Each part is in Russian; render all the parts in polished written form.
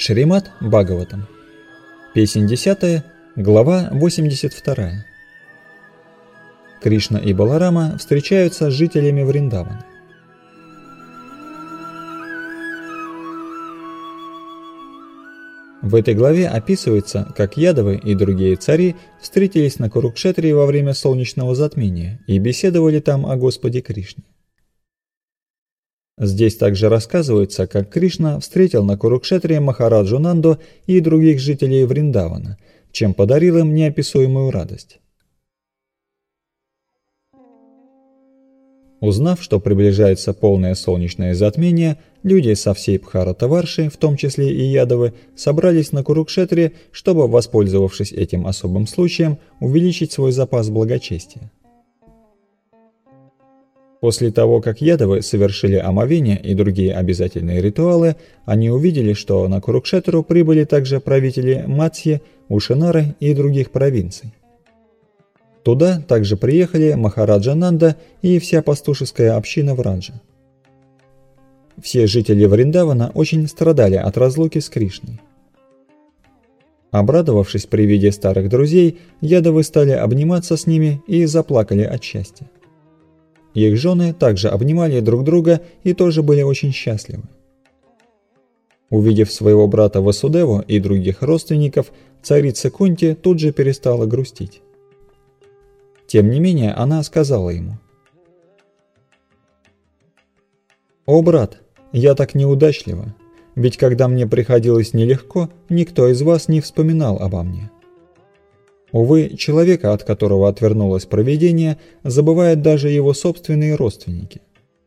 Шримад Бхагаватам. Песнь 10, глава 82. Кришна и Баларама встречаются с жителями Вриндавана. В этой главе описывается, как Ядавы и другие цари встретились на Курукшетре во время солнечного затмения и беседовали там о Господе Кришне. Здесь также рассказывается, как Кришна встретил на Курукшетре Махараджу Нанду и других жителей Вриндавана, чем подарил им неописуемую радость. Узнав, что приближается полное солнечное затмение, люди со всей Бхаратаварши, в том числе и Ядавы, собрались на Курукшетре, чтобы, воспользовавшись этим особым случаем, увеличить свой запас благочестия. После того, как Ядавы совершили омовение и другие обязательные ритуалы, они увидели, что на Курукшетру прибыли также правители Матсьи, Ушинары и других провинций. Туда также приехали Махараджа Нанда и вся пастушеская община Враджа. Все жители Вриндавана очень страдали от разлуки с Кришной. Обрадовавшись при виде старых друзей, Ядавы стали обниматься с ними и заплакали от счастья. Их жены также обнимали друг друга и тоже были очень счастливы. Увидев своего брата Васудеву и других родственников, царица Кунти тут же перестала грустить. Тем не менее, она сказала ему: «О, брат, я так неудачлива, ведь когда мне приходилось нелегко, никто из вас не вспоминал обо мне. Увы, человека, от которого отвернулось провидение, забывают даже его собственные родственники».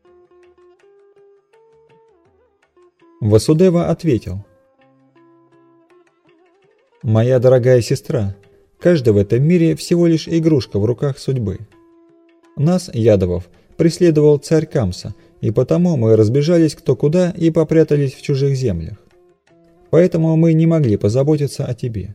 Васудева ответил: «Моя дорогая сестра, каждый в этом мире всего лишь игрушка в руках судьбы. Нас, Ядавов, преследовал царь Камса, и потому мы разбежались кто куда и попрятались в чужих землях. Поэтому мы не могли позаботиться о тебе».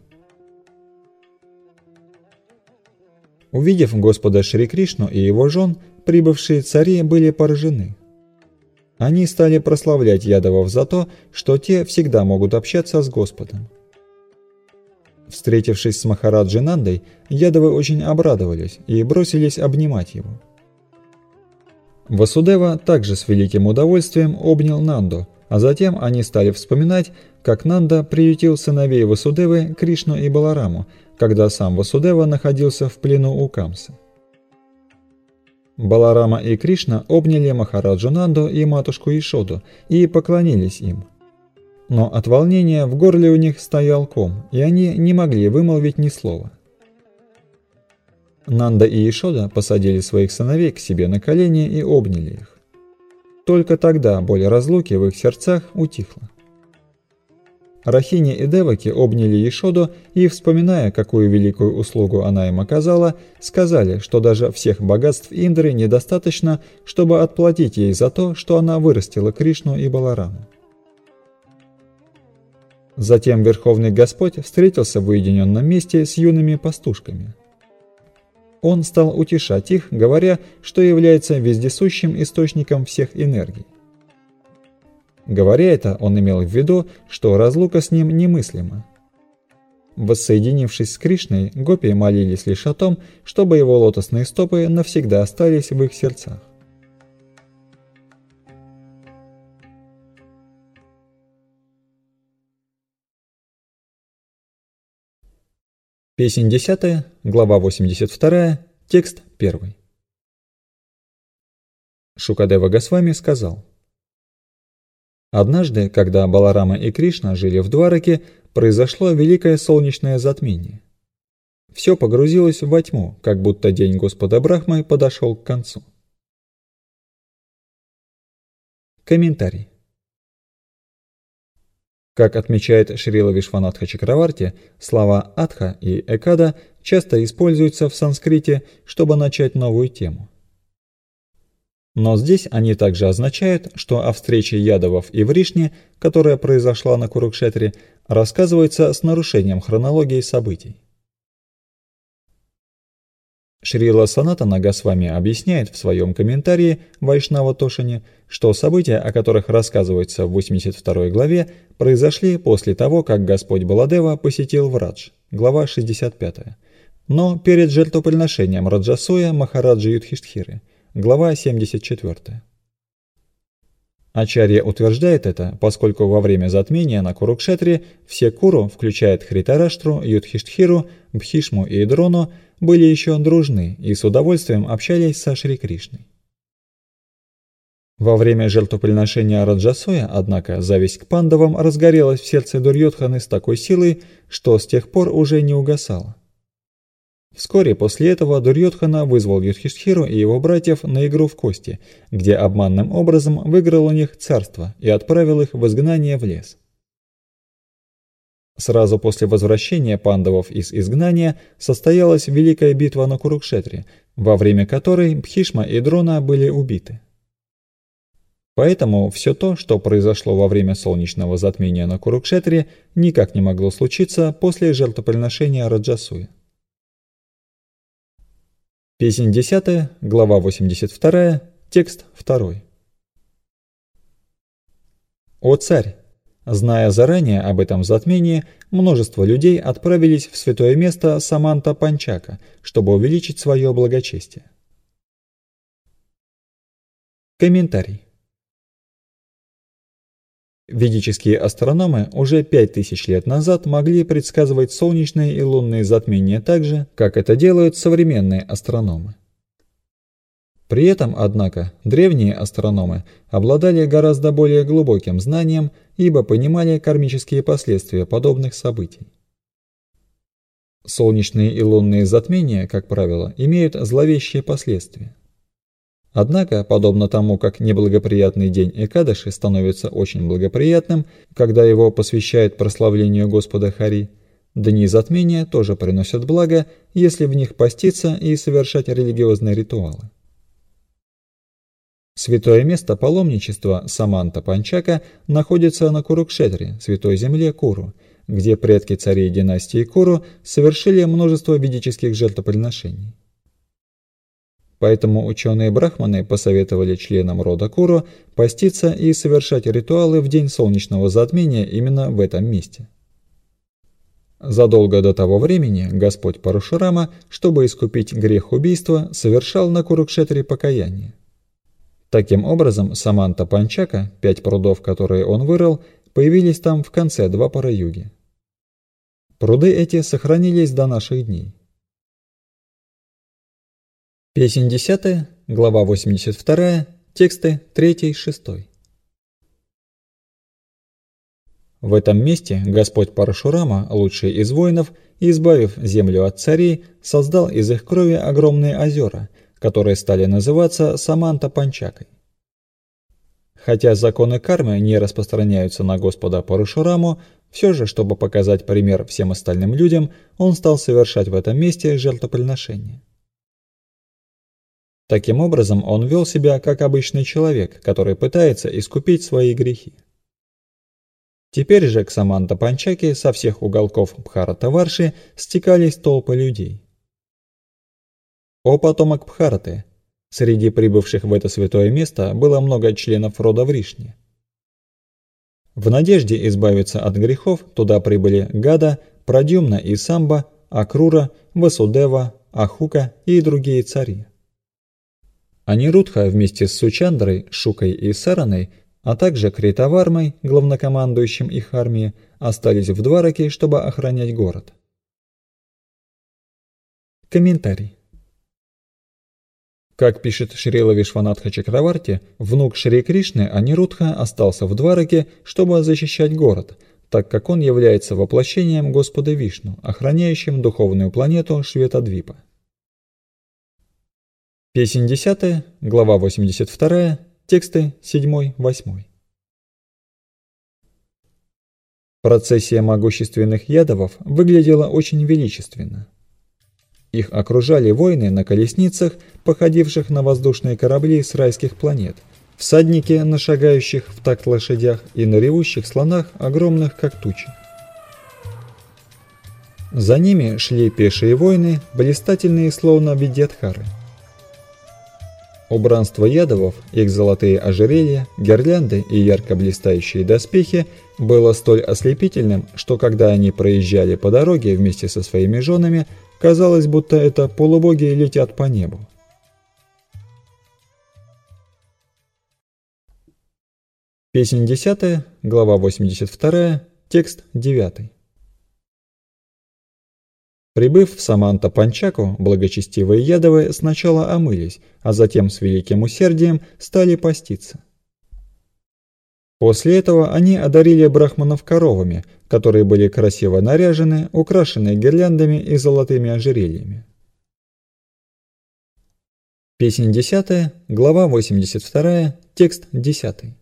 Увидев Господа Шри Кришну и его жен, прибывшие цари были поражены. Они стали прославлять Ядавов за то, что те всегда могут общаться с Господом. Встретившись с Махараджей Нандой, Ядавы очень обрадовались и бросились обнимать его. Васудева также с великим удовольствием обнял Нанду, а затем они стали вспоминать, как Нанда приютил сыновей Васудевы, Кришну и Балараму, когда сам Васудева находился в плену у Камсы. Баларама и Кришна обняли Махараджу Нанду и матушку Ишоду и поклонились им. Но от волнения в горле у них стоял ком, и они не могли вымолвить ни слова. Нанда и Ишода посадили своих сыновей к себе на колени и обняли их. Только тогда боль разлуки в их сердцах утихла. Рахини и Деваки обняли Ишоду и, вспоминая, какую великую услугу она им оказала, сказали, что даже всех богатств Индры недостаточно, чтобы отплатить ей за то, что она вырастила Кришну и Балараму. Затем Верховный Господь встретился в уединенном месте с юными пастушками. Он стал утешать их, говоря, что является вездесущим источником всех энергий. Говоря это, он имел в виду, что разлука с ним немыслима. Воссоединившись с Кришной, гопи молились лишь о том, чтобы его лотосные стопы навсегда остались в их сердцах. Песнь 10, глава 82, текст 1. Шукадева Госвами сказал: «Однажды, когда Баларама и Кришна жили в Двараке, произошло великое солнечное затмение. Все погрузилось во тьму, как будто день Господа Брахмы подошел к концу». Комментарий. Как отмечает Шрила Вишванатха Чакраварти, слова «атха» и «экада» часто используются в санскрите, чтобы начать новую тему. Но здесь они также означают, что о встрече Ядавов и Вришни, которая произошла на Курукшетре, рассказывается с нарушением хронологии событий. Шрила Санатана Госвами объясняет в своем комментарии Вайшнава Тошине, что события, о которых рассказывается в 82 главе, произошли после того, как Господь Баладева посетил Врадж, глава 65, но перед жертвоприношением Раджасоя Махараджи Юдхиштхиры, глава 74. Ачарья утверждает это, поскольку во время затмения на Курукшетре все Куру, включая Дхритараштру, Юдхиштхиру, Бхишму и Дрону, были еще дружны и с удовольствием общались со Шри Кришной. Во время жертвоприношения Раджасоя, однако, зависть к пандавам разгорелась в сердце Дурьодханы с такой силой, что с тех пор уже не угасала. Вскоре после этого Дурьодхана вызвал Юдхиштхиру и его братьев на игру в кости, где обманным образом выиграл у них царство и отправил их в изгнание в лес. Сразу после возвращения пандавов из изгнания состоялась великая битва на Курукшетре, во время которой Бхишма и Дрона были убиты. Поэтому все то, что произошло во время солнечного затмения на Курукшетре, никак не могло случиться после жертвоприношения Раджасуя. Песнь 10, глава 82, текст 2. «О царь! Зная заранее об этом затмении, множество людей отправились в святое место Саманта Панчака, чтобы увеличить свое благочестие». Комментарий. Ведические астрономы уже 5000 лет назад могли предсказывать солнечные и лунные затмения так же, как это делают современные астрономы. При этом, однако, древние астрономы обладали гораздо более глубоким знанием, ибо понимали кармические последствия подобных событий. Солнечные и лунные затмения, как правило, имеют зловещие последствия. Однако, подобно тому, как неблагоприятный день Экадаши становится очень благоприятным, когда его посвящают прославлению Господа Хари, дни затмения тоже приносят благо, если в них поститься и совершать религиозные ритуалы. Святое место паломничества Саманта Панчака находится на Курукшетре, святой земле Куру, где предки царей династии Куру совершили множество ведических жертвоприношений. Поэтому ученые-брахманы посоветовали членам рода Куру поститься и совершать ритуалы в день солнечного затмения именно в этом месте. Задолго до того времени Господь Парашурама, чтобы искупить грех убийства, совершал на Курукшетре покаяние. Таким образом, Саманта Панчака, 5 прудов, которые он вырыл, появились там в конце Двапара-юги. Пруды эти сохранились до наших дней. Песнь 10, глава 82, тексты 3-6. В этом месте Господь Парашурама, лучший из воинов, избавив землю от царей, создал из их крови огромные озера, которые стали называться Саманта Панчакой. Хотя законы кармы не распространяются на Господа Парашураму, все же, чтобы показать пример всем остальным людям, он стал совершать в этом месте жертвоприношения. Таким образом, он вел себя как обычный человек, который пытается искупить свои грехи. Теперь же к Саманта Панчаке со всех уголков Бхарата-Варши стекались толпы людей. О потомок Бхараты! Среди прибывших в это святое место было много членов рода Вришни. В надежде избавиться от грехов туда прибыли Гада, Прадьюмна и Самба, Акрура, Васудева, Ахука и другие цари. Анирудха вместе с Сучандрой, Шукой и Сараной, а также Критавармой, главнокомандующим их армии, остались в Двараке, чтобы охранять город. Комментарий. Как пишет Шрила Вишванатха Чакраварти, внук Шри Кришны Анирудха остался в Двараке, чтобы защищать город, так как он является воплощением Господа Вишну, охраняющим духовную планету Шветадвипа. Песнь 10, глава 82, тексты 7-8. Процессия могущественных ядовов выглядела очень величественно. Их окружали воины на колесницах, походивших на воздушные корабли с райских планет, всадники на шагающих в такт лошадях и на ревущих слонах, огромных как тучи. За ними шли пешие воины, блистательные словно видьядхары. Убранство ядовов, их золотые ожерелья, гирлянды и ярко блистающие доспехи было столь ослепительным, что когда они проезжали по дороге вместе со своими женами, казалось, будто это полубоги летят по небу. Песнь 10, глава 82, текст 9. Прибыв в Саманта-Панчаку, благочестивые ядовы сначала омылись, а затем с великим усердием стали поститься. После этого они одарили брахманов коровами, которые были красиво наряжены, украшены гирляндами и золотыми ожерельями. Песнь 10, глава 82, текст 10.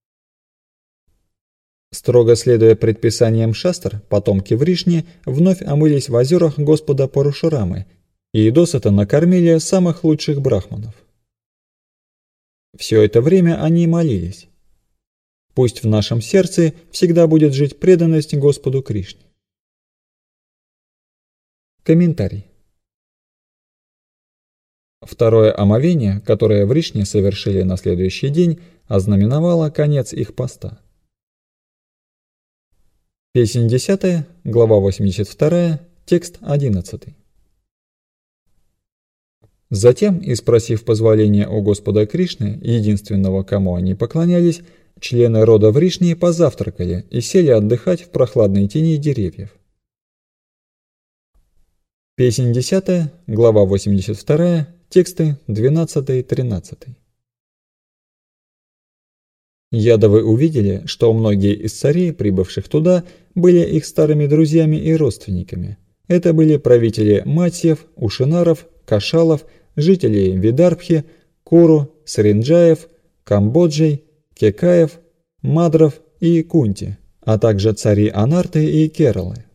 Строго следуя предписаниям шастр, потомки Вришни вновь омылись в озерах Господа Парашурамы и досыта накормили самых лучших брахманов. Все это время они молились: «Пусть в нашем сердце всегда будет жить преданность Господу Кришне». Комментарий. Второе омовение, которое Вришни совершили на следующий день, ознаменовало конец их поста. Песнь 10, глава 82, текст 11. Затем, испросив позволения у Господа Кришны, единственного, кому они поклонялись, члены рода Вришни позавтракали и сели отдыхать в прохладной тени деревьев. Песнь 10, глава 82, тексты 12-13. Ядовы увидели, что многие из царей, прибывших туда, были их старыми друзьями и родственниками. Это были правители Матьев, Ушинаров, Кашалов, жители Видарбхи, Куру, Сринджаев, Камбоджей, Кекаев, Мадров и Кунти, а также цари Анарты и Кералы.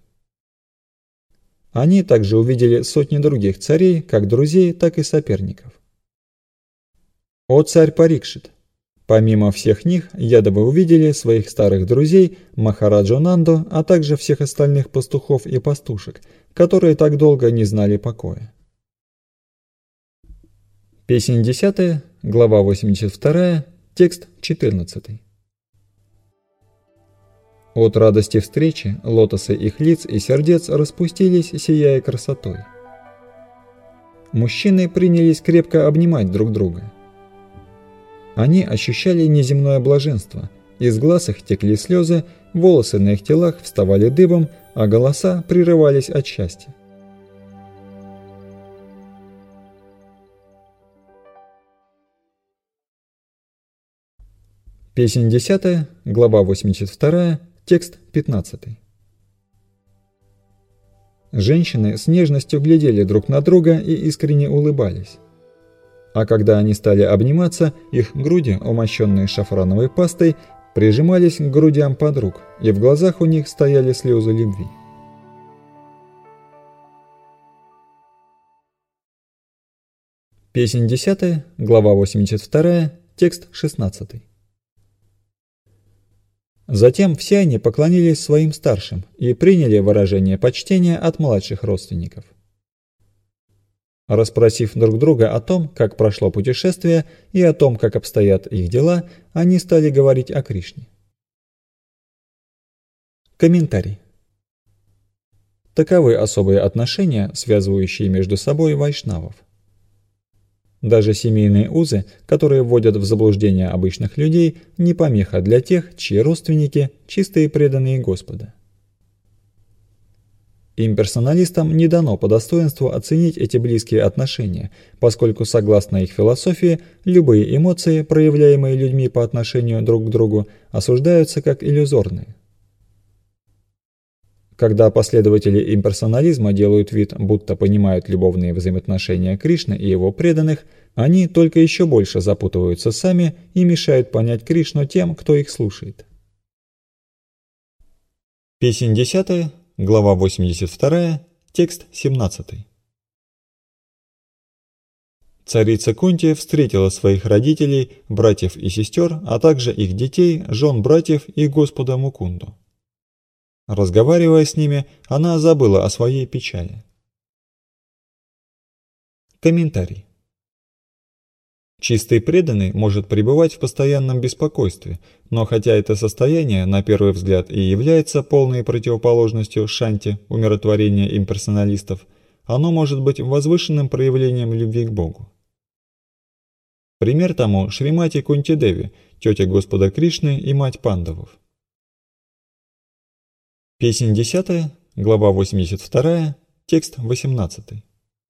Они также увидели сотни других царей, как друзей, так и соперников. О царь Парикшит! Помимо всех них, ядовы увидели своих старых друзей Махараджу Нанду, а также всех остальных пастухов и пастушек, которые так долго не знали покоя. Песнь 10, глава 82, текст 14. От радости встречи лотосы их лиц и сердец распустились, сияя красотой. Мужчины принялись крепко обнимать друг друга. Они ощущали неземное блаженство, из глаз их текли слезы, волосы на их телах вставали дыбом, а голоса прерывались от счастья. Песнь 10, глава 82, текст 15. Женщины с нежностью глядели друг на друга и искренне улыбались. А когда они стали обниматься, их груди, умощенные шафрановой пастой, прижимались к грудям подруг, и в глазах у них стояли слезы любви. Песнь 10, глава 82, текст 16. Затем все они поклонились своим старшим и приняли выражение почтения от младших родственников. Расспросив друг друга о том, как прошло путешествие и о том, как обстоят их дела, они стали говорить о Кришне. Комментарий. Таковы особые отношения, связывающие между собой вайшнавов. Даже семейные узы, которые вводят в заблуждение обычных людей, не помеха для тех, чьи родственники – чистые преданные Господа. Имперсоналистам не дано по достоинству оценить эти близкие отношения, поскольку, согласно их философии, любые эмоции, проявляемые людьми по отношению друг к другу, осуждаются как иллюзорные. Когда последователи имперсонализма делают вид, будто понимают любовные взаимоотношения Кришны и его преданных, они только еще больше запутываются сами и мешают понять Кришну тем, кто их слушает. Песнь 10, глава 82, текст 17. Царица Кунти встретила своих родителей, братьев и сестер, а также их детей, жен братьев и Господа Мукунду. Разговаривая с ними, она забыла о своей печали. Комментарий. Чистый преданный может пребывать в постоянном беспокойстве, но хотя это состояние, на первый взгляд, и является полной противоположностью шанти, умиротворения имперсоналистов, оно может быть возвышенным проявлением любви к Богу. Пример тому Шримати Кунти Деви, тетя Господа Кришны и мать пандавов. Песнь 10, глава 82, текст 18.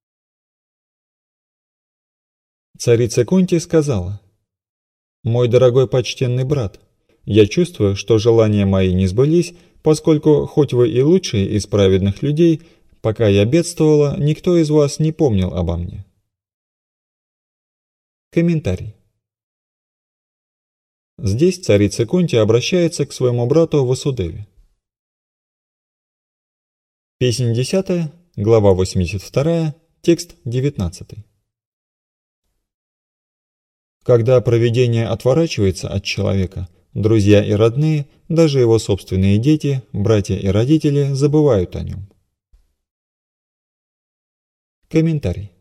Царица Кунти сказала: «Мой дорогой почтенный брат, я чувствую, что желания мои не сбылись, поскольку, хоть вы и лучшие из праведных людей, пока я бедствовала, никто из вас не помнил обо мне». Комментарий. Здесь царица Кунти обращается к своему брату Васудеве. Песнь 10, глава 82, текст 19. Когда провидение отворачивается от человека, друзья и родные, даже его собственные дети, братья и родители забывают о нем. Комментарий.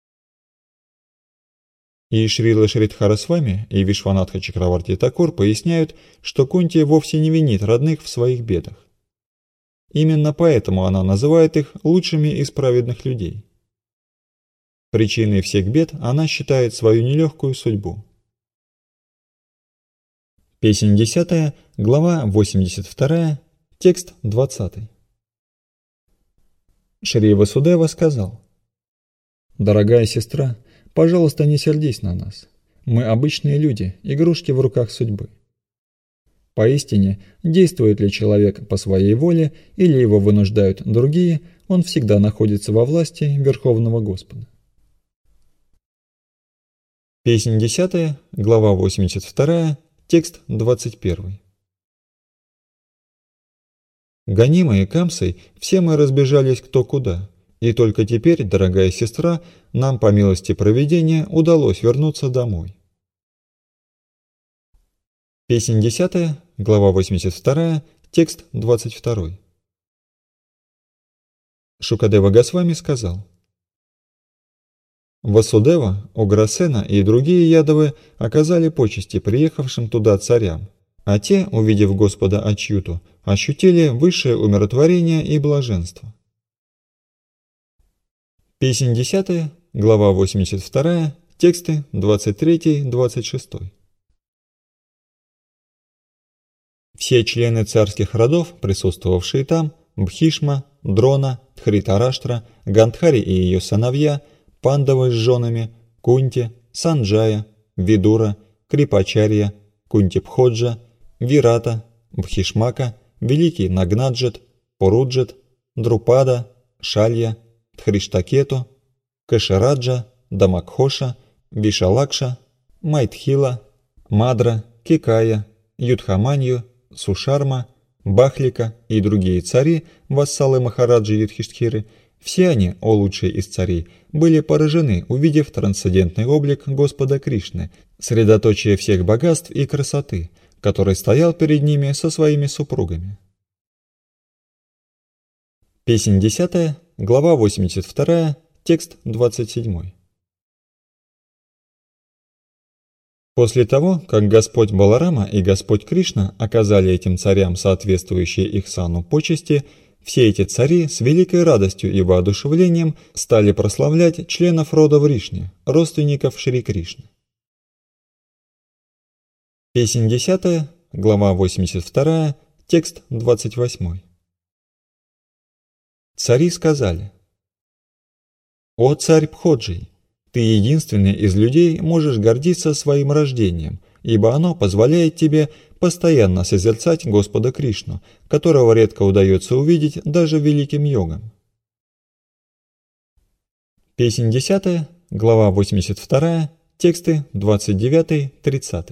И Шрила Шридхарасвами и Вишванатха Чакраварти Такур поясняют, что Кунти вовсе не винит родных в своих бедах. Именно поэтому она называет их лучшими из праведных людей. Причиной всех бед она считает свою нелегкую судьбу. Песнь 10, глава 82, текст 20. Шри Васудева сказал: «Дорогая сестра, пожалуйста, не сердись на нас. Мы обычные люди, игрушки в руках судьбы. Поистине, действует ли человек по своей воле или его вынуждают другие, он всегда находится во власти Верховного Господа». Песнь 10, глава 82, текст 21. Гонимые Камсой, все мы разбежались кто куда, и только теперь, дорогая сестра, нам по милости провидения удалось вернуться домой. Песнь 10, глава 82, текст 22. Шукадева Госвами сказал: Васудева, Уграсена и другие ядовы оказали почести приехавшим туда царям, а те, увидев Господа Ачьюту, ощутили высшее умиротворение и блаженство. Песнь 10, глава 82, тексты 23-26. Все члены царских родов, присутствовавшие там, Бхишма, Дрона, Дхритараштра, Гандхари и ее сыновья, Пандавы с женами, Кунти, Санджая, Видура, Крипачарья, Кунтипходжа, Вирата, Бхишмака, Великий Нагнаджет, Пуруджет, Друпада, Шалья, Дхриштакету, Кашираджа, Дамакхоша, Вишалакша, Майтхила, Мадра, Кикая, Юдхаманью, Сушарма, Бахлика и другие цари, вассалы Махараджи Юдхиштхиры, все они, о лучшие из царей, были поражены, увидев трансцендентный облик Господа Кришны, средоточие всех богатств и красоты, который стоял перед ними со своими супругами. Песнь 10, глава 82, текст 27. После того, как Господь Баларама и Господь Кришна оказали этим царям соответствующие их сану почести, все эти цари с великой радостью и воодушевлением стали прославлять членов рода Вришни, родственников Шри Кришны. Песнь 10, глава 82, текст 28. Цари сказали: «О царь Пходжий, ты единственный из людей можешь гордиться своим рождением, ибо оно позволяет тебе постоянно созерцать Господа Кришну, которого редко удается увидеть даже великим йогам». Песнь 10, глава 82, тексты 29-30.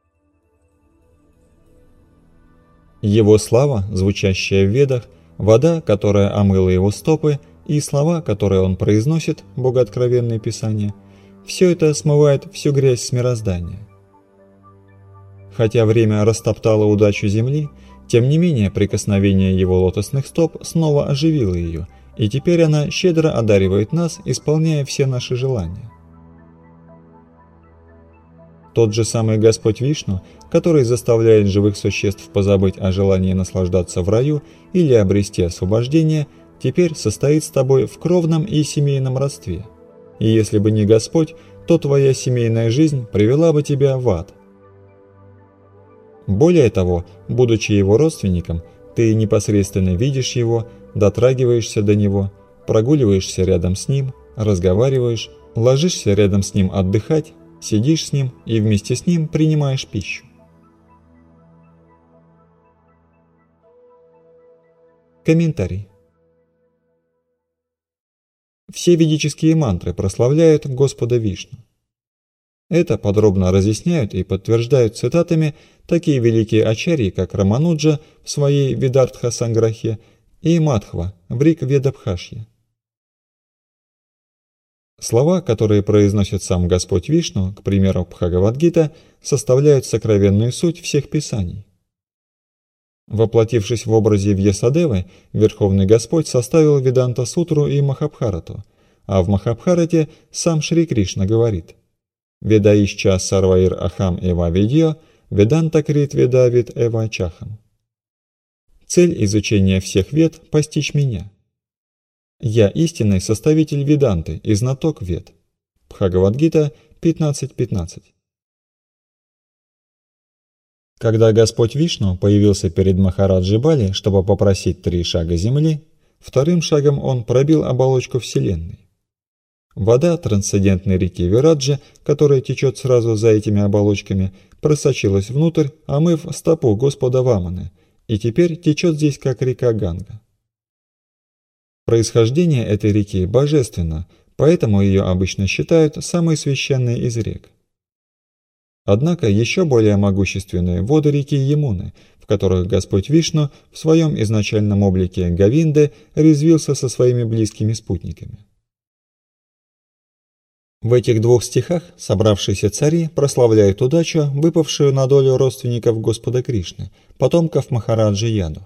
Его слава, звучащая в Ведах, вода, которая омыла его стопы, и слова, которые он произносит, богооткровенные писания, все это смывает всю грязь с мироздания. Хотя время растоптало удачу земли, Тем не менее, прикосновение его лотосных стоп снова оживило ее, и теперь она щедро одаривает нас, исполняя все наши желания. Тот же самый Господь Вишну, который заставляет живых существ позабыть о желании наслаждаться в раю или обрести освобождение, теперь состоит с тобой в кровном и семейном родстве. И если бы не Господь, то твоя семейная жизнь привела бы тебя в ад. Более того, будучи его родственником, ты непосредственно видишь его, дотрагиваешься до него, прогуливаешься рядом с ним, разговариваешь, ложишься рядом с ним отдыхать, сидишь с ним и вместе с ним принимаешь пищу. Комментарий. Все ведические мантры прославляют Господа Вишну. Это подробно разъясняют и подтверждают цитатами такие великие ачарьи, как Рамануджа в своей Видартха-санграхе и Мадхва в Рик-Ведабхашье. Слова, которые произносит сам Господь Вишну, к примеру, Бхагавад-гита, составляют сокровенную суть всех писаний. Воплотившись в образе Вьясадевы, Верховный Господь составил Веданта-сутру и Махабхарату, а в Махабхарате сам Шри Кришна говорит: «Ведаишча сарваир ахам эва видьо, веданта крит ведавид эва чахам». Цель изучения всех вед – постичь меня. Я истинный составитель Веданты и знаток Вед. Бхагавад-гита 15.15. Когда Господь Вишну появился перед Махараджи Бали, чтобы попросить 3 шага земли, вторым шагом он пробил оболочку Вселенной. Вода трансцендентной реки Вираджа, которая течет сразу за этими оболочками, просочилась внутрь, омыв стопу Господа Ваманы, и теперь течет здесь как река Ганга. Происхождение этой реки божественно, поэтому ее обычно считают самой священной из рек. Однако еще более могущественные воды реки Ямуны, в которых Господь Вишну в своем изначальном облике Говинды резвился со своими близкими спутниками. В этих 2 стихах собравшиеся цари прославляют удачу, выпавшую на долю родственников Господа Кришны, потомков Махараджи Яду.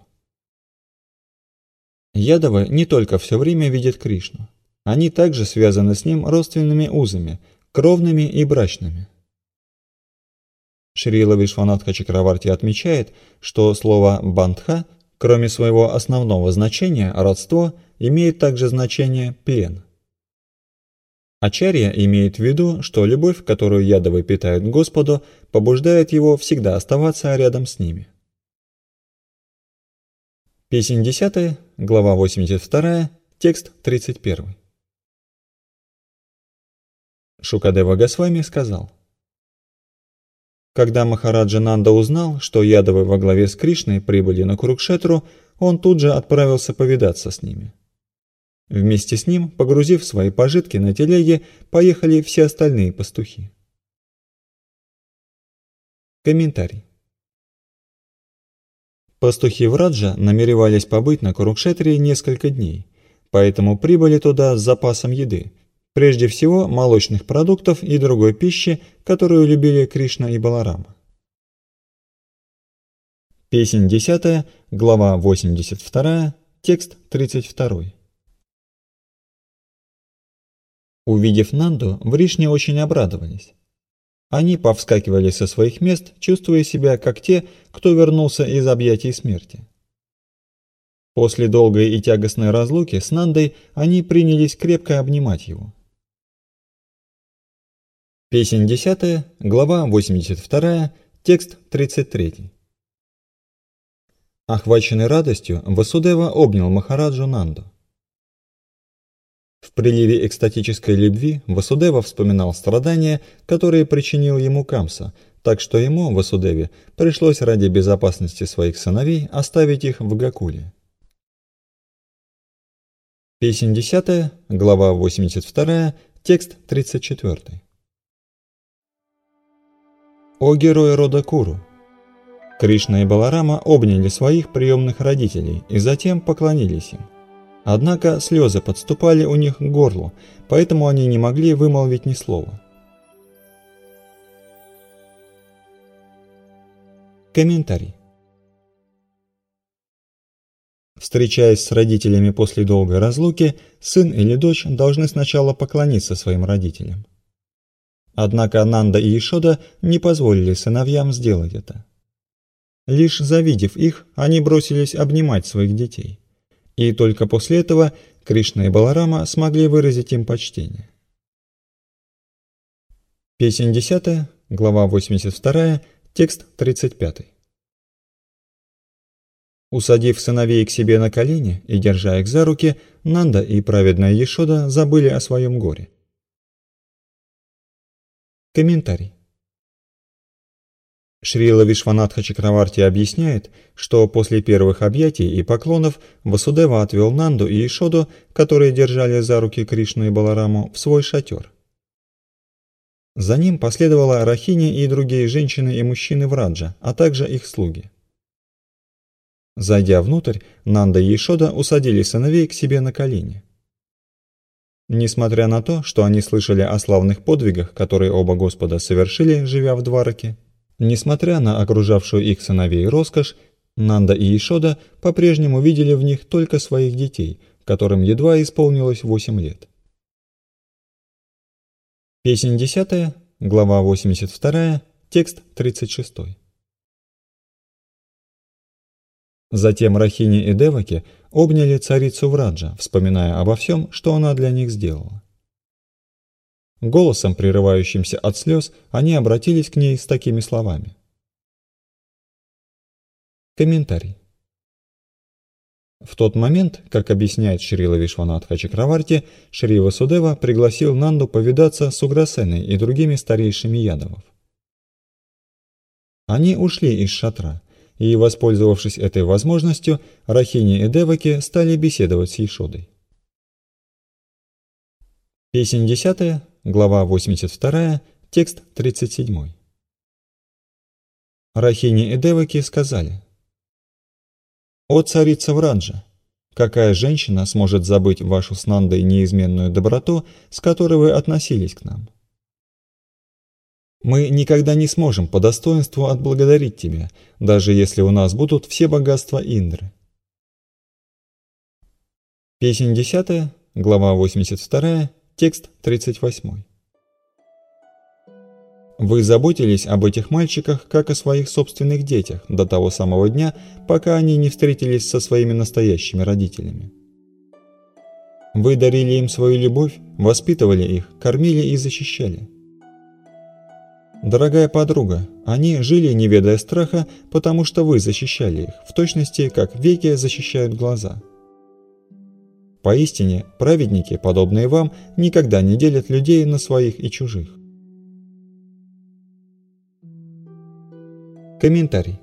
Ядавы не только все время видят Кришну. Они также связаны с ним родственными узами, кровными и брачными. Шрила Вишванатха Чакраварти отмечает, что слово «бандха», кроме своего основного значения «родство», имеет также значение «плен». Ачарья имеет в виду, что любовь, которую ядавы питают Господу, побуждает его всегда оставаться рядом с ними. Песнь 10, глава 82, текст 31. Шукадева Госвами сказал: когда Махараджа Нанда узнал, что ядавы во главе с Кришной прибыли на Курукшетру, он тут же отправился повидаться с ними. Вместе с ним, погрузив свои пожитки на телеге, поехали все остальные пастухи. Комментарий. Пастухи Враджа намеревались побыть на Курукшетре несколько дней, поэтому прибыли туда с запасом еды, прежде всего молочных продуктов и другой пищи, которую любили Кришна и Баларама. Песнь 10, глава 82, текст 32. Увидев Нанду, Вришни очень обрадовались. Они повскакивали со своих мест, чувствуя себя как те, кто вернулся из объятий смерти. После долгой и тягостной разлуки с Нандой они принялись крепко обнимать его. Песнь 10, глава 82, текст 33. Охваченный радостью, Васудева обнял Махараджу Нанду. В приливе экстатической любви Васудева вспоминал страдания, которые причинил ему Камса, так что ему, Васудеве, пришлось ради безопасности своих сыновей оставить их в Гакуле. Песнь 10, глава 82, текст 34. О герой рода Куру! Кришна и Баларама обняли своих приемных родителей и затем поклонились им. Однако слезы подступали у них к горлу, поэтому они не могли вымолвить ни слова. Комментарий. Встречаясь с родителями после долгой разлуки, сын или дочь должны сначала поклониться своим родителям. Однако Нанда и Ешода не позволили сыновьям сделать это. Лишь завидев их, они бросились обнимать своих детей. И только после этого Кришна и Баларама смогли выразить им почтение. Песнь 10, глава 82, текст 35. Усадив сыновей к себе на колени и держа их за руки, Нанда и праведная Ешода забыли о своем горе. Комментарий. Шрила Вишванатха Чакраварти объясняет, что после первых объятий и поклонов Васудева отвел Нанду и Ешоду, которые держали за руки Кришну и Балараму, в свой шатер. За ним последовала Рахини и другие женщины и мужчины Враджа, а также их слуги. Зайдя внутрь, Нанда и Ешода усадили сыновей к себе на колени. Несмотря на то, что они слышали о славных подвигах, которые оба Господа совершили, живя в Двараке, несмотря на окружавшую их сыновей роскошь, Нанда и Ешода по-прежнему видели в них только своих детей, которым едва исполнилось 8 лет. Песнь 10, глава 82, текст 36. Затем Рахини и Деваки обняли царицу Враджа, вспоминая обо всем, что она для них сделала. Голосом, прерывающимся от слез, они обратились к ней с такими словами. Комментарий. В тот момент, как объясняет Шрила Вишванатха Чакраварти, Шри Васудева пригласил Нанду повидаться с Уграсеной и другими старейшими ядовов. Они ушли из шатра, и, воспользовавшись этой возможностью, Рахини и Деваки стали беседовать с Ешодой. Песнь 10, глава 82, текст 37. Рахини и Деваки сказали: «О царица Враджа, какая женщина сможет забыть вашу с Нандой неизменную доброту, с которой вы относились к нам? Мы никогда не сможем по достоинству отблагодарить тебя, даже если у нас будут все богатства Индры». Песнь 10, глава 82, текст 38. Вы заботились об этих мальчиках, как о своих собственных детях, до того самого дня, пока они не встретились со своими настоящими родителями. Вы дарили им свою любовь, воспитывали их, кормили и защищали. Дорогая подруга, они жили, не ведая страха, потому что вы защищали их, в точности, как веки защищают глаза. Поистине, праведники, подобные вам, никогда не делят людей на своих и чужих. Комментарий.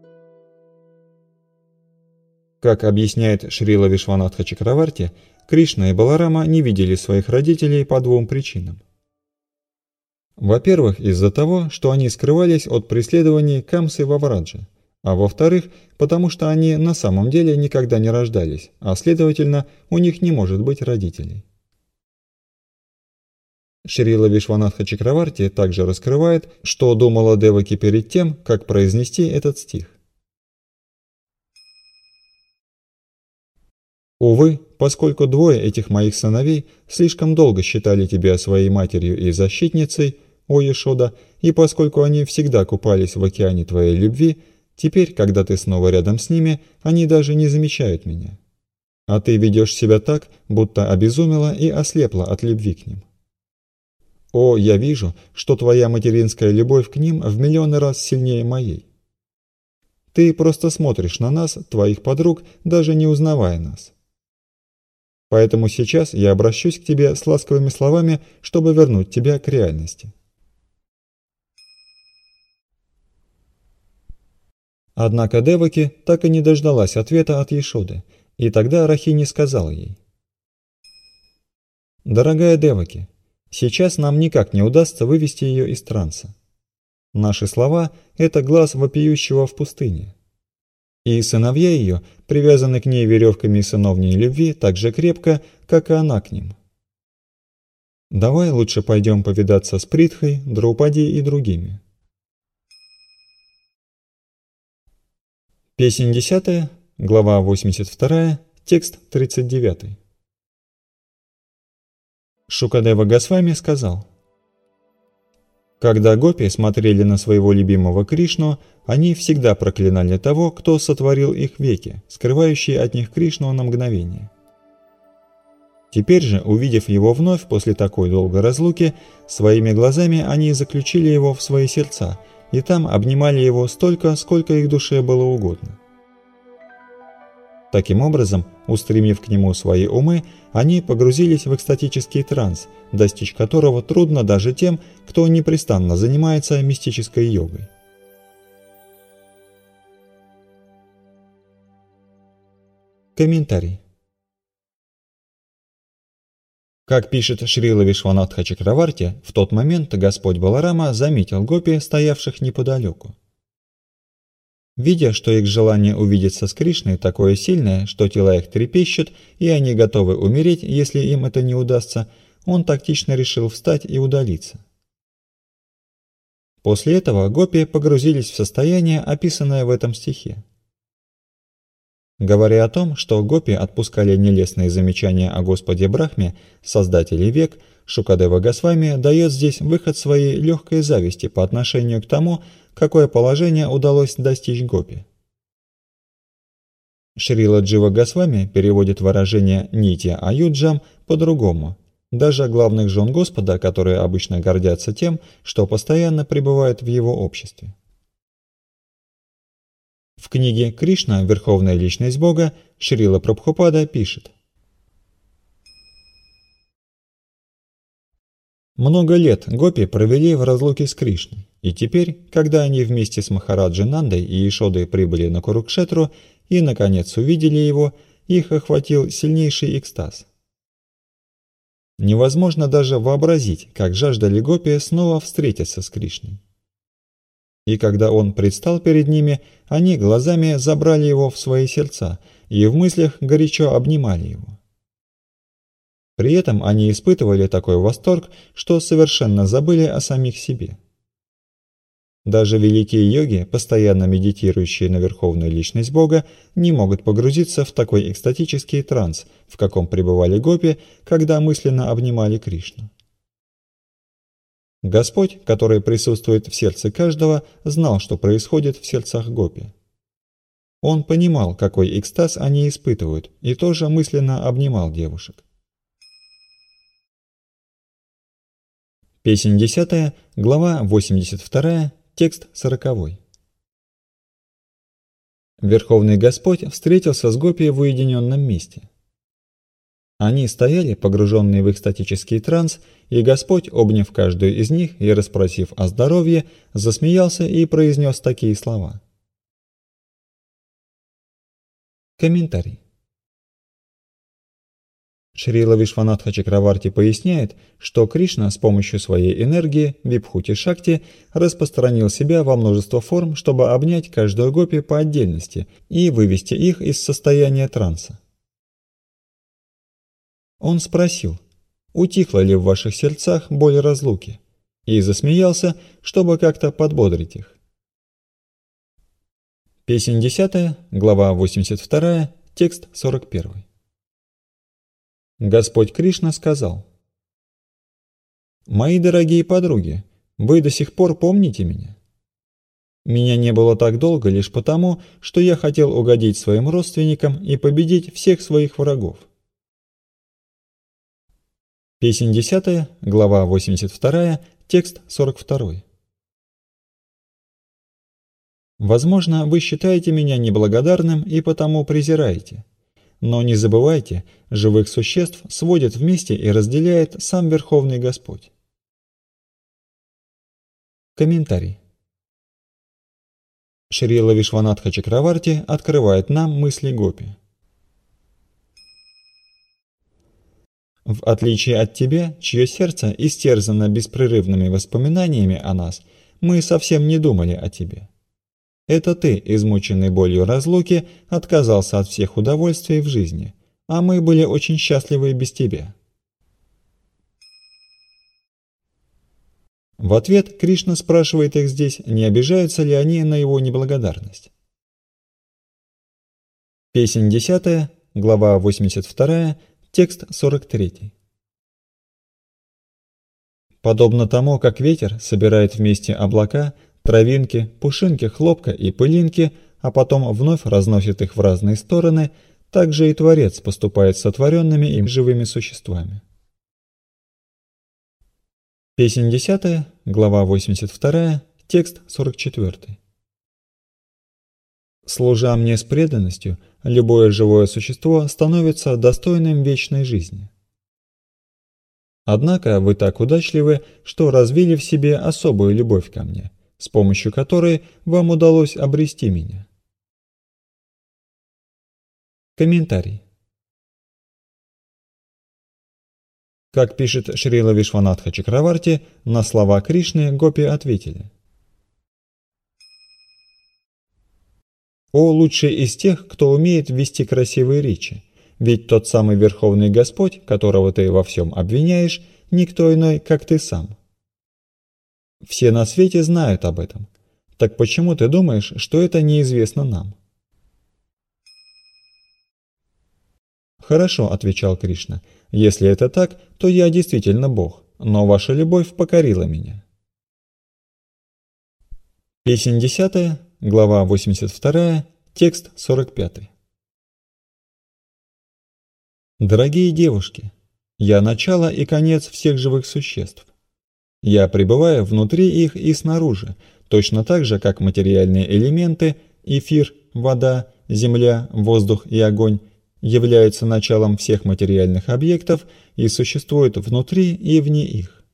Как объясняет Шрила Вишванатха Чакраварти, Кришна и Баларама не видели своих родителей по двум причинам. Во-первых, из-за того, что они скрывались от преследований Камсы во Врадже, а во-вторых, потому что они на самом деле никогда не рождались, а следовательно, у них не может быть родителей. Шрила Вишванатха Чакраварти также раскрывает, что думала Деваки перед тем, как произнести этот стих. Увы, поскольку двое этих моих сыновей слишком долго считали тебя своей матерью и защитницей, о Ешода, и поскольку они всегда купались в океане твоей любви, теперь, когда ты снова рядом с ними, они даже не замечают меня. А ты ведешь себя так, будто обезумела и ослепла от любви к ним. О, я вижу, что твоя материнская любовь к ним в миллионы раз сильнее моей. Ты просто смотришь на нас, твоих подруг, даже не узнавая нас. Поэтому сейчас я обращусь к тебе с ласковыми словами, чтобы вернуть тебя к реальности. Однако Деваки так и не дождалась ответа от Ешоды, и тогда Рахини сказала ей: «Дорогая Деваки, сейчас нам никак не удастся вывести ее из транса. Наши слова – это глаз вопиющего в пустыне. И сыновья ее привязаны к ней веревками сыновней любви так же крепко, как и она к ним. Давай лучше пойдем повидаться с Притхой, Драупади и другими». Песнь 10, глава 82, текст 39. Шукадева Госвами сказал: когда гопи смотрели на своего любимого Кришну, они всегда проклинали того, кто сотворил их веки, скрывающие от них Кришну на мгновение. Теперь же, увидев его вновь после такой долгой разлуки, своими глазами они заключили его в свои сердца и там обнимали его столько, сколько их душе было угодно. Таким образом, устремив к нему свои умы, они погрузились в экстатический транс, достичь которого трудно даже тем, кто непрестанно занимается мистической йогой. Комментарий. Как пишет Шрила Вишванатха Чакраварти, в тот момент Господь Баларама заметил гопи, стоявших неподалеку. Видя, что их желание увидеться с Кришной такое сильное, что тела их трепещут, и они готовы умереть, если им это не удастся, он тактично решил встать и удалиться. После этого гопи погрузились в состояние, описанное в этом стихе. Говоря о том, что гопи отпускали нелестные замечания о Господе Брахме, создателе век, Шукадева Госвами дает здесь выход своей легкой зависти по отношению к тому, какое положение удалось достичь гопи. Шрила Джива Госвами переводит выражение «нитья аюджам» по-другому. Даже главных жен Господа, которые обычно гордятся тем, что постоянно пребывают в его обществе. В книге «Кришна. Верховная личность Бога» Шрила Прабхупада пишет: много лет гопи провели в разлуке с Кришной, и теперь, когда они вместе с Махараджи Нандой и Ишодой прибыли на Курукшетру и, наконец, увидели его, их охватил сильнейший экстаз. Невозможно даже вообразить, как жаждали гопи снова встретиться с Кришной. И когда он предстал перед ними, они глазами забрали его в свои сердца и в мыслях горячо обнимали его. При этом они испытывали такой восторг, что совершенно забыли о самих себе. Даже великие йоги, постоянно медитирующие на Верховную Личность Бога, не могут погрузиться в такой экстатический транс, в каком пребывали гопи, когда мысленно обнимали Кришну. Господь, который присутствует в сердце каждого, знал, что происходит в сердцах гопи. Он понимал, какой экстаз они испытывают, и тоже мысленно обнимал девушек. Песнь 10, глава 82, текст 40. Верховный Господь встретился с гопи в уединенном месте. Они стояли, погруженные в экстатический транс, и Господь, обняв каждую из них и расспросив о здоровье, засмеялся и произнес такие слова. Комментарий. Шрила Вишванатха Чакраварти поясняет, что Кришна с помощью своей энергии, Вибхути-шакти, распространил себя во множество форм, чтобы обнять каждую гопи по отдельности и вывести их из состояния транса. Он спросил: утихла ли в ваших сердцах боль разлуки? И засмеялся, чтобы как-то подбодрить их. Песнь 10, глава 82, текст 41. Господь Кришна сказал: «Мои дорогие подруги, вы до сих пор помните меня? Меня не было так долго лишь потому, что я хотел угодить своим родственникам и победить всех своих врагов». Песнь 10, глава 82, текст 42. Возможно, вы считаете меня неблагодарным и потому презираете. Но не забывайте, живых существ сводит вместе и разделяет сам Верховный Господь. Комментарий. Шрила Вишванатха Чакраварти открывает нам мысли гопи. В отличие от тебя, чье сердце истерзано беспрерывными воспоминаниями о нас, мы совсем не думали о тебе. Это ты, измученный болью разлуки, отказался от всех удовольствий в жизни, а мы были очень счастливы без тебя. В ответ Кришна спрашивает их здесь, не обижаются ли они на его неблагодарность. Песнь 10, глава 82, текст 43. Подобно тому, как ветер собирает вместе облака, травинки, пушинки хлопка и пылинки, а потом вновь разносит их в разные стороны, так же и Творец поступает с сотворенными им живыми существами. Песнь 10, глава 82, текст 44. «Служа мне с преданностью, любое живое существо становится достойным вечной жизни. Однако вы так удачливы, что развили в себе особую любовь ко мне, с помощью которой вам удалось обрести меня». Комментарий. Как пишет Шрила Вишванатха Чакраварти, на слова Кришны гопи ответили: «О лучший из тех, кто умеет вести красивые речи, ведь тот самый Верховный Господь, которого ты во всем обвиняешь, никто иной, как ты сам. Все на свете знают об этом. Так почему ты думаешь, что это неизвестно нам?» «Хорошо», — отвечал Кришна, — «если это так, то я действительно Бог, но ваша любовь покорила меня». Песнь 10, глава 82, текст 45. Дорогие девушки, я начало и конец всех живых существ. Я пребываю внутри их и снаружи, точно так же, как материальные элементы – эфир, вода, земля, воздух и огонь – являются началом всех материальных объектов и существуют внутри и вне их.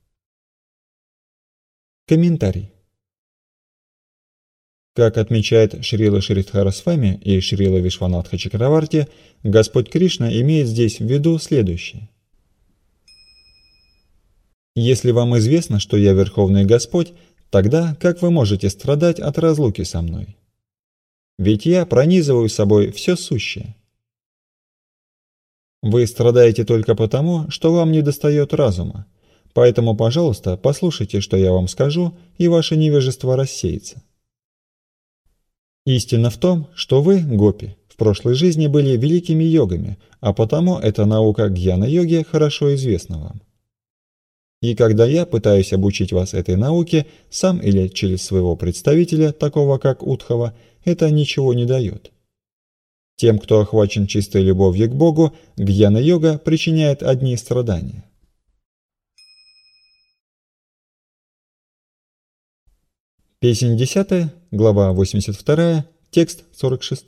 Комментарий. Как отмечает Шрила Шридхарасвами и Шрила Вишванатха Чакраварти, Господь Кришна имеет здесь в виду следующее. «Если вам известно, что я Верховный Господь, тогда как вы можете страдать от разлуки со мной? Ведь я пронизываю собой все сущее. Вы страдаете только потому, что вам недостает разума, поэтому, пожалуйста, послушайте, что я вам скажу, и ваше невежество рассеется. Истина в том, что вы, гопи, в прошлой жизни были великими йогами, а потому эта наука гьяна-йоги хорошо известна вам. И когда я пытаюсь обучить вас этой науке, сам или через своего представителя, такого как Удхава, это ничего не дает. Тем, кто охвачен чистой любовью к Богу, гьяна-йога причиняет одни страдания. Песнь 10, глава 82, текст 46.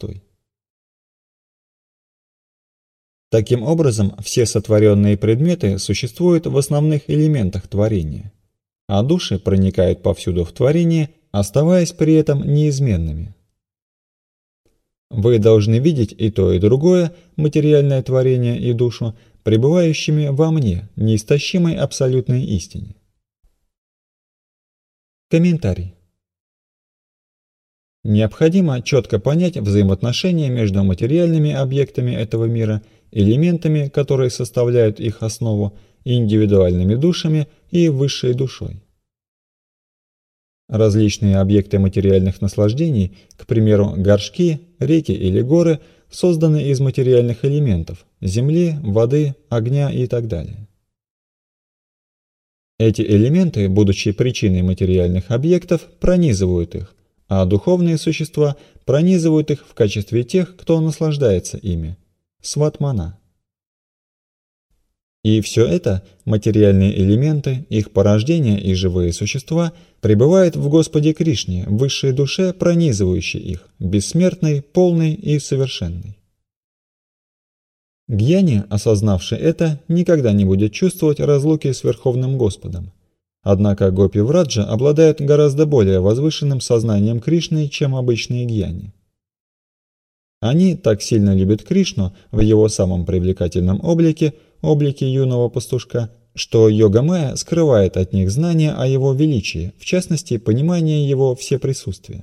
Таким образом, все сотворенные предметы существуют в основных элементах творения, а души проникают повсюду в творение, оставаясь при этом неизменными. Вы должны видеть и то, и другое, материальное творение и душу, пребывающими во мне, неистощимой абсолютной истине. Комментарий. Необходимо четко понять взаимоотношения между материальными объектами этого мира, элементами, которые составляют их основу, индивидуальными душами и высшей душой. Различные объекты материальных наслаждений, к примеру, горшки, реки или горы, созданы из материальных элементов – земли, воды, огня и так далее. Эти элементы, будучи причиной материальных объектов, пронизывают их, а духовные существа пронизывают их в качестве тех, кто наслаждается ими – сватмана. И все это, материальные элементы, их порождения и живые существа, пребывают в Господе Кришне, высшей душе, пронизывающей их, бессмертной, полной и совершенной. Гьяни, осознавший это, никогда не будет чувствовать разлуки с Верховным Господом. Однако гопи-враджа обладают гораздо более возвышенным сознанием Кришны, чем обычные гьяни. Они так сильно любят Кришну в его самом привлекательном облике юного пастушка, что йога-майя скрывает от них знания о его величии, в частности, понимание его всеприсутствия.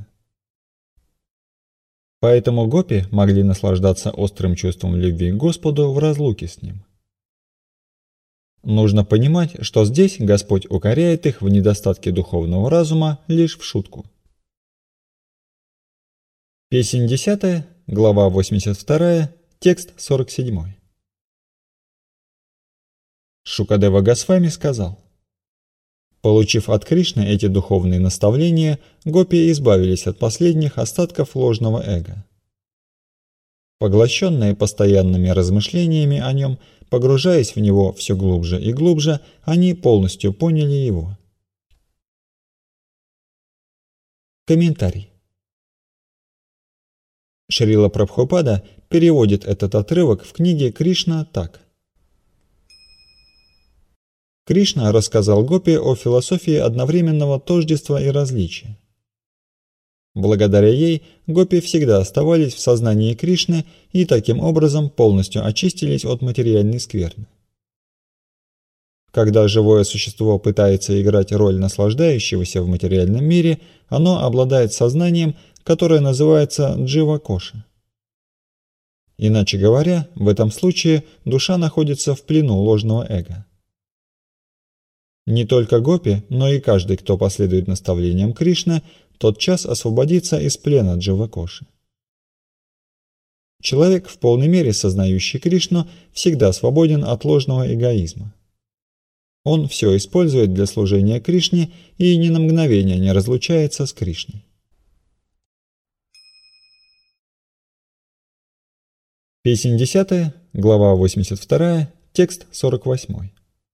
Поэтому гопи могли наслаждаться острым чувством любви к Господу в разлуке с ним. Нужно понимать, что здесь Господь укоряет их в недостатке духовного разума лишь в шутку. Песнь 10, глава 82, текст 47. Шукадева Госвами сказал: получив от Кришны эти духовные наставления, гопи избавились от последних остатков ложного эго. Поглощенные постоянными размышлениями о нем, погружаясь в него все глубже и глубже, они полностью поняли его. Комментарий. Шрила Прабхупада переводит этот отрывок в книге Кришна так. Кришна рассказал гопи о философии одновременного тождества и различия. Благодаря ей гопи всегда оставались в сознании Кришны и таким образом полностью очистились от материальной скверны. Когда живое существо пытается играть роль наслаждающегося в материальном мире, оно обладает сознанием, которое называется джива-коша. Иначе говоря, в этом случае душа находится в плену ложного эго. Не только гопи, но и каждый, кто последует наставлениям Кришны, тотчас освободится из плена джива-коши. Человек, в полной мере сознающий Кришну, всегда свободен от ложного эгоизма. Он все использует для служения Кришне и ни на мгновение не разлучается с Кришной. Песнь 10, глава 82, текст 48.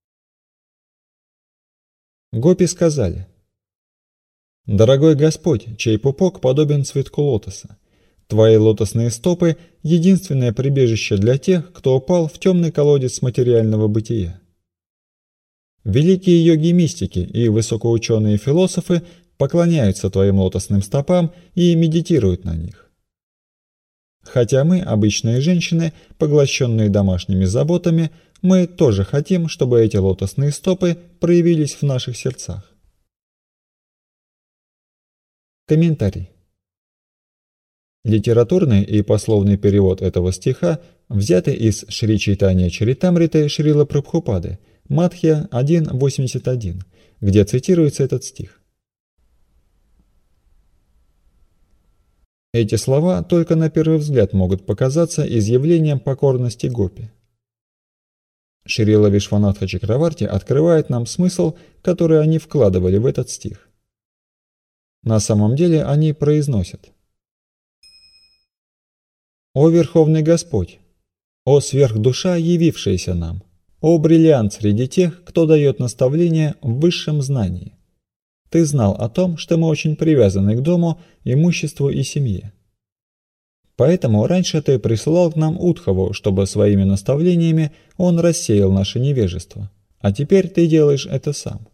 Гопи сказали: «Дорогой Господь, чей пупок подобен цветку лотоса, твои лотосные стопы – единственное прибежище для тех, кто упал в темный колодец материального бытия. Великие йоги-мистики и высокоученые философы поклоняются твоим лотосным стопам и медитируют на них. Хотя мы, обычные женщины, поглощенные домашними заботами, мы тоже хотим, чтобы эти лотосные стопы проявились в наших сердцах». Комментарий. Литературный и пословный перевод этого стиха взяты из Шри Чайтанья Чаритамриты Шрила Прабхупады, Мадхья 1.81, где цитируется этот стих. Эти слова только на первый взгляд могут показаться изъявлением покорности гопи. Шрила Вишванатха Чакраварти открывает нам смысл, который они вкладывали в этот стих. На самом деле они произносят: «О Верховный Господь! О сверхдуша, явившаяся нам! О бриллиант среди тех, кто дает наставления в высшем знании! Ты знал о том, что мы очень привязаны к дому, имуществу и семье. Поэтому раньше ты присылал к нам Удхаву, чтобы своими наставлениями он рассеял наше невежество, а теперь ты делаешь это сам.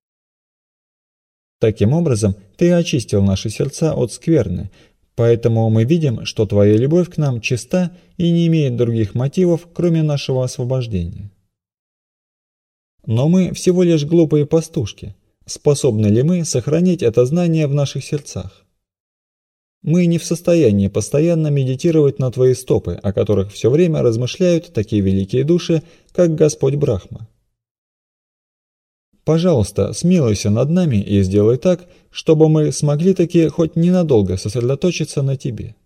Таким образом, ты очистил наши сердца от скверны, поэтому мы видим, что твоя любовь к нам чиста и не имеет других мотивов, кроме нашего освобождения. Но мы всего лишь глупые пастушки. Способны ли мы сохранить это знание в наших сердцах? Мы не в состоянии постоянно медитировать на твои стопы, о которых все время размышляют такие великие души, как Господь Брахма. Пожалуйста, смилуйся над нами и сделай так, чтобы мы смогли таки хоть ненадолго сосредоточиться на тебе.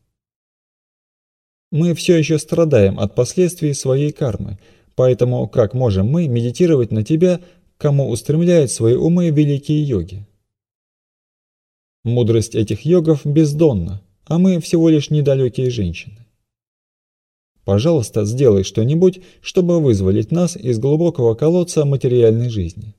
Мы все еще страдаем от последствий своей кармы, поэтому как можем мы медитировать на тебя, кому устремляют свои умы великие йоги? Мудрость этих йогов бездонна, а мы всего лишь недалекие женщины. Пожалуйста, сделай что-нибудь, чтобы вызволить нас из глубокого колодца материальной жизни.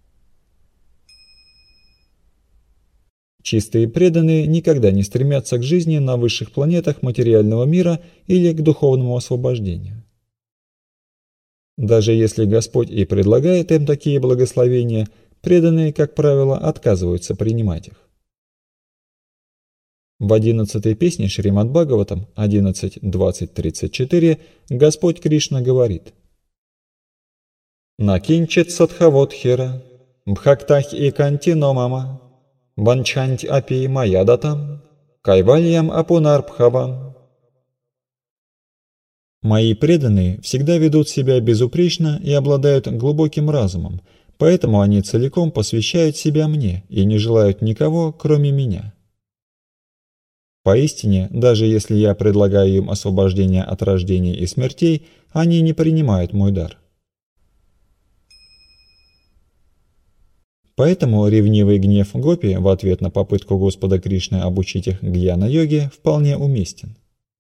Чистые преданные никогда не стремятся к жизни на высших планетах материального мира или к духовному освобождению. Даже если Господь и предлагает им такие благословения, преданные, как правило, отказываются принимать их. В 11-й песне Шримад Бхагаватам 11.20.34 Господь Кришна говорит: «Накинчит садхаводхира, бхактах и кантино мама, банчанти апи маядатам, кайвальям апунарбхавам». Мои преданные всегда ведут себя безупречно и обладают глубоким разумом, поэтому они целиком посвящают себя мне и не желают никого, кроме меня. Поистине, даже если я предлагаю им освобождение от рождений и смертей, они не принимают мой дар. Поэтому ревнивый гнев гопи в ответ на попытку Господа Кришны обучить их гьяна-йоге вполне уместен.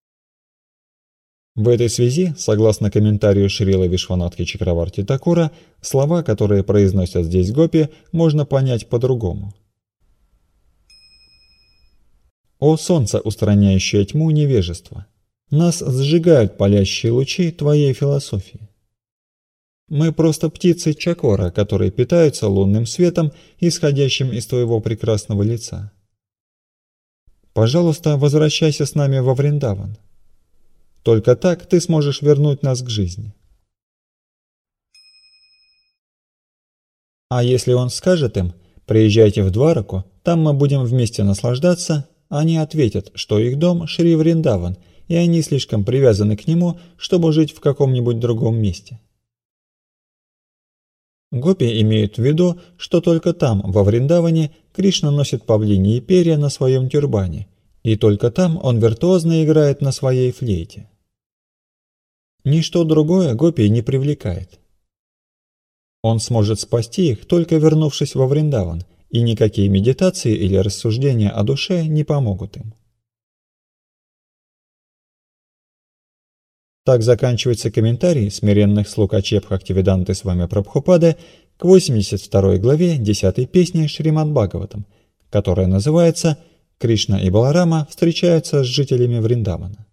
В этой связи, согласно комментарию Шрилы Вишванатхи Чакраварти Такура, слова, которые произносят здесь гопи, можно понять по-другому. «О солнце, устраняющее тьму невежества! Нас сжигают палящие лучи твоей философии. Мы просто птицы чакора, которые питаются лунным светом, исходящим из твоего прекрасного лица. Пожалуйста, возвращайся с нами во Вриндаван. Только так ты сможешь вернуть нас к жизни». А если он скажет им: «Приезжайте в Двараку, там мы будем вместе наслаждаться», они ответят, что их дом Шри Вриндаван, и они слишком привязаны к нему, чтобы жить в каком-нибудь другом месте. Гопи имеют в виду, что только там, во Вриндаване, Кришна носит павлиньи перья на своем тюрбане, и только там он виртуозно играет на своей флейте. Ничто другое гопи не привлекает. Он сможет спасти их, только вернувшись во Вриндаван, и никакие медитации или рассуждения о душе не помогут им. Так заканчивается комментарий смиренных слуг Ачеб Бхактивиданты Свами Прабхупады к 82 главе 10 песни Шримад Бхагаватам, которая называется «Кришна и Баларама встречаются с жителями Вриндавана».